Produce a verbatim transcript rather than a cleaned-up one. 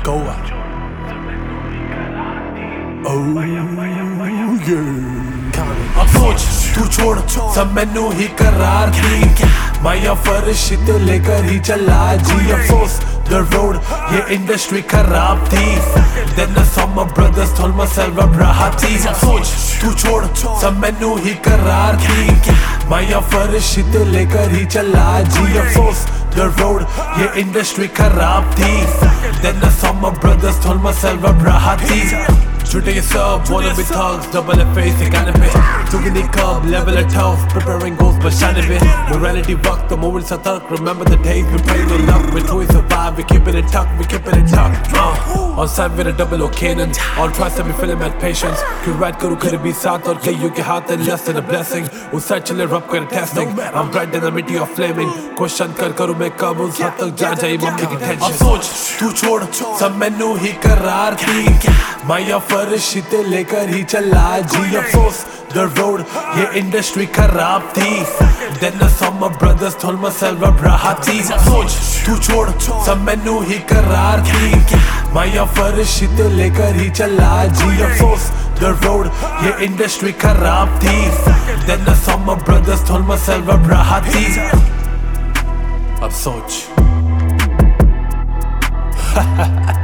go on. Oh yeah. अब सोच तू छोड़ सब मैनू ही करार दी माया फर्श ते लेकर ही चला जी अफसोस the road ये इंडस्ट्री खराब थी then I saw my brothers told myself अब रहा थी अब सोच तू छोड़ सब मैनू ही करार दी माया फर्श ते लेकर ही चला जी अफसोस the road ये इंडस्ट्री खराब थी then I saw my brothers told myself अब रहा थी Shooting yourself, wanna be thugs, double F face, they got a bit Taking the cup, level it tough, preparing goals but shine a bit Morality buck, the moments are dark, remember the days we praying in luck We're trying to survive, we keeping it tucked, we keeping it tucked uh, On side with a double O cannon, all trust and we feeling mad patience Could ride karo kare bhi saath aur kayo ke haath and less than a blessing Us side chale rub kare testing, I'm bright in the middle of flaming Question kar karu main kab us had tak ja jaye mummy ki tension Ab soch, tu chhod, sab mainu hi karar thi Maya फर्श ते लेकर ही चला जी अफसोस the road ये industry खराब थी then I saw my brothers told myself अब रहा थी सोच तू छोड़ सब मैनू ही करार थी माया फर्श ते लेकर ही चला जी अफसोस the road ये इंडस्ट्री खराब थी then I saw my brothers told myself अब रहा थी अब सोच